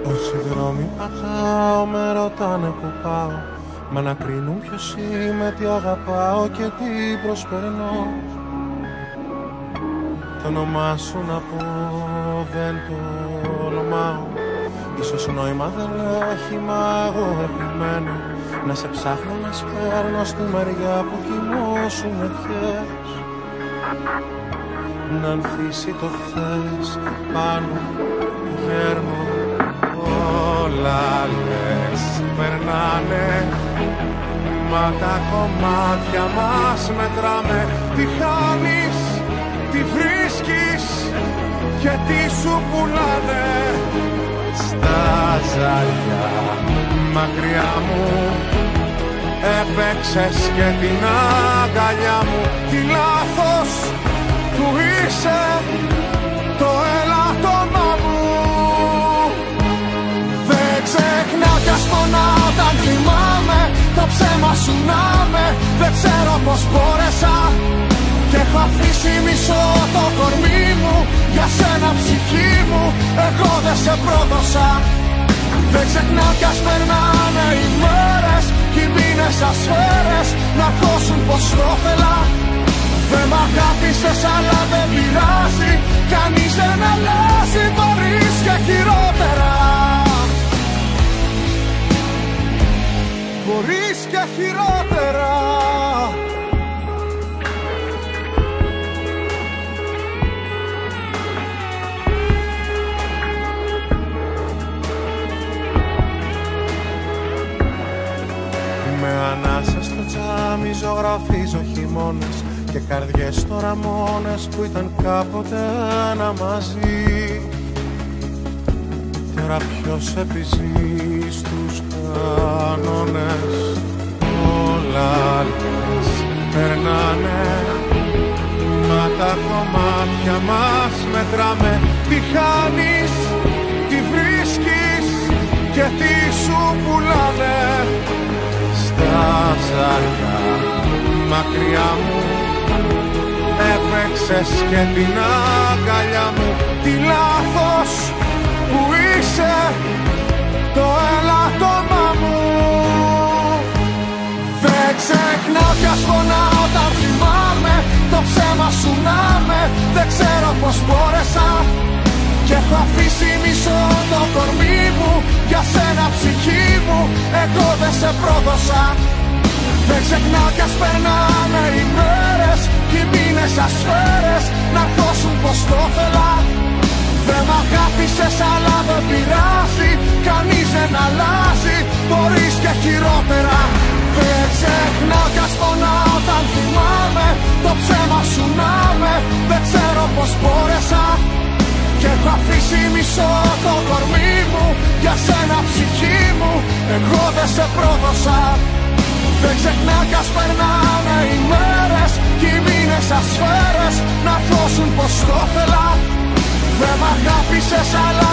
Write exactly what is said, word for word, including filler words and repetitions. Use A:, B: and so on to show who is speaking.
A: Όσοι δρόμοι πατάω με ρωτάνε που πάω, μα να κρίνουν ποιος είμαι, τι αγαπάω και τι προσπερνώ. Το όνομά σου να πω δεν το ονομάω, ίσως νόημα δεν έχει, μα εγώ επιμένω να σε ψάχνω, να σπέρνω στη μεριά που κοιμώσουν ευχές. Να ανθίσει το χθες πάνω που γέρνω. Όλα λες περνάνε, μα τα κομμάτια μας μετράμε. Τι χάνεις, τι βρίσκεις και τι σου πουλάνε. Στα ζάρια μακριά μου έπαιξες και την αγκαλιά μου. Τι λάθος που είσαι το ελάττωμα μου. Δεν ξεχνάω κι ας πονάω όταν θυμάμαι το ψέμα σου να με. Δεν ξέρω πως μπόρεσα και έχω αφήσει μισό το κορμί μου. Για σένα ψυχή μου εγώ δεν σε πρόδωσα. Δεν ξεχνάω κι ας περνάνε οι μέρες κι οι μήνες σαν σφαίρες να χώσουν πως το θέλα. Δεν μ' αγάπησες αλλά δεν πειράζει, κανείς δεν αλλάζει, μπορείς και χειρότερα. Μπορείς και χειρότερα. Με ανάσες στο τζάμι ζωγραφίζω χειμώνες και καρδιές τώρα μόνες που ήταν κάποτε ένα μαζί. Τώρα ποιος επιζεί στους κανόνες. Όλα λες περνάνε, μα τα κομμάτια μας μετράμε. Τι χάνεις, τι βρίσκεις και τι σου πουλάνε. Στα ζάρια μακριά μου έπαιξες και την αγκαλιά μου. Τι λάθος που είσαι το ελάττωμα μου. Δεν ξεχνάω κι ας πονάω όταν θυμάμαι το ψέμα σου να με. Δεν ξέρω πως μπόρεσα και έχω αφήσει μισό το κορμί μου. Για σένα ψυχή μου εγώ δεν σε πρόδωσα. Δεν ξεχνάω κι ας περνάνε οι μέρες κι οι μήνες σαν σφαίρες να χώσουν πως το θέλα. Δεν μ' αγάπησες αλλά δεν πειράζει, κανείς δεν αλλάζει, μπορείς και χειρότερα. Δεν ξεχνάω κι ας πονάω όταν θυμάμαι το ψέμα σου να με. Δεν ξέρω πως μπόρεσα και έχω αφήσει μισό το κορμί μου. Για σένα ψυχή μου εγώ δεν σε πρόδωσα. Δεν ξεχνάω κι ας περνάνε οι μέρες κι οι μήνες σαν σφαίρες να χώσουν πως το θέλα. Δεν μ' αγάπησες αλλά